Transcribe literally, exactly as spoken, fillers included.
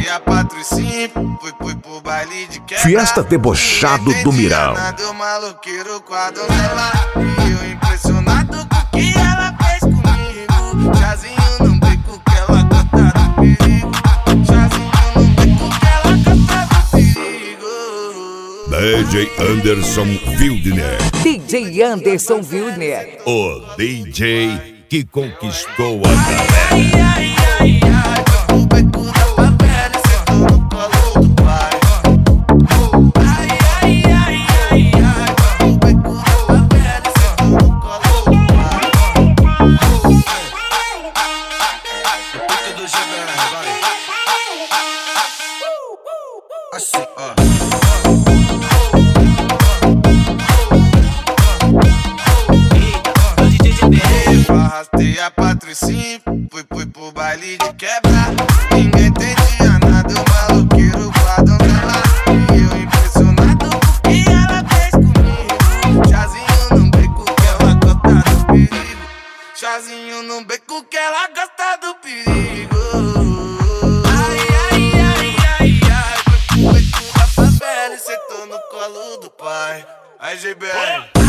a patricinha, fui, fui pro baile de quebra. Fiesta Debochado do Mirão. Nada, maloqueiro com a donzela. E eu impressionado com o que ela fez comigo. Chazinho no beco que ela gosta do perigo. Chazinho no beco que ela gosta do perigo. D J Anderson Wildner. D J Anderson Wildner. O D J que conquistou a galera. Ai, ai, ai, ai, o beco da favela e sentou no colo do pai. Ai, ai, ai, ai, ai, o beco da favela e sentou no colo do pai. Beco do G B R, vai. Assim, ó. Arrastei a patricinha, fui, fui pro baile de quebra. Ninguém entendia nada, o maloqueiro com a donzela. E eu impressionado com o que ela fez comigo. Chazinho no beco que ela gosta do perigo. Chazinho no beco que ela gosta do perigo. Ai, ai, ai, ai, ai, foi pro beco da favela e sentou no colo do pai. Aí, G B R.